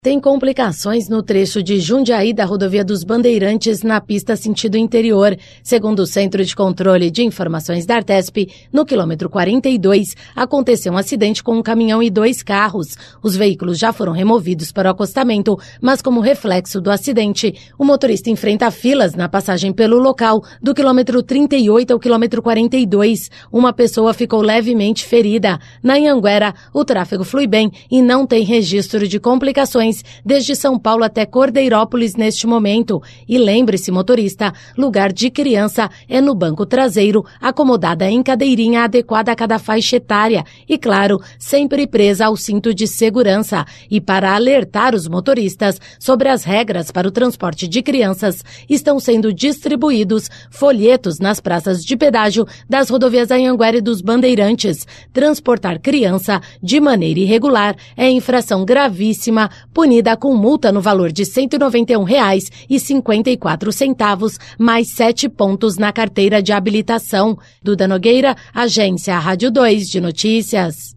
Tem complicações no trecho de Jundiaí da rodovia dos Bandeirantes na pista sentido interior. Segundo o Centro de Controle de Informações da Artesp, no quilômetro 42, aconteceu um acidente com um caminhão e 2 carros. Os veículos já foram removidos para o acostamento, mas como reflexo do acidente, o motorista enfrenta filas na passagem pelo local, do quilômetro 38 ao quilômetro 42. Uma pessoa ficou levemente ferida. Na Anhanguera, o tráfego flui bem e não tem registro de complicações desde São Paulo até Cordeirópolis neste momento. E lembre-se, motorista, lugar de criança é no banco traseiro, acomodada em cadeirinha adequada a cada faixa etária e, claro, sempre presa ao cinto de segurança. E para alertar os motoristas sobre as regras para o transporte de crianças, estão sendo distribuídos folhetos nas praças de pedágio das rodovias Anhanguera e dos Bandeirantes. Transportar criança de maneira irregular é infração gravíssima, punida com multa no valor de R$ 191,54, mais 7 pontos na carteira de habilitação. Duda Nogueira, Agência Rádio 2 de Notícias.